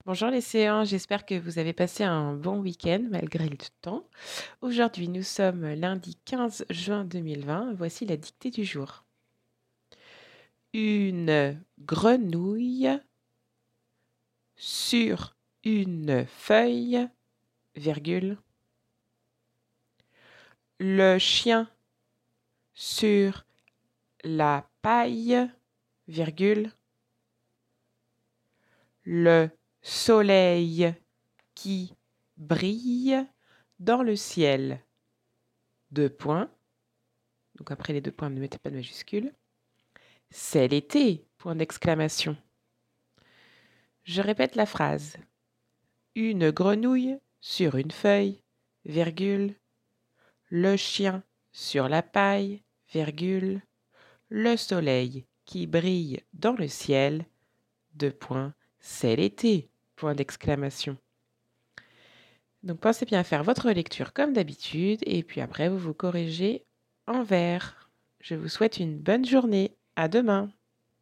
Bonjour les séants, j'espère que vous avez passé un bon week-end malgré le temps. Aujourd'hui, nous sommes lundi 15 juin 2020. Voici la dictée du jour. Une grenouille sur une feuille, virgule. Le chien sur la paille, virgule. Le soleil qui brille dans le ciel. Deux points. Donc après les deux points, ne mettez pas de majuscule. C'est l'été, point d'exclamation. Je répète la phrase. Une grenouille sur une feuille, virgule. Le chien sur la paille, virgule. Le soleil qui brille dans le ciel, deux points. C'est l'été, point d'exclamation. Donc pensez bien à faire votre lecture comme d'habitude et puis après vous vous corrigez en vers. Je vous souhaite une bonne journée. À demain.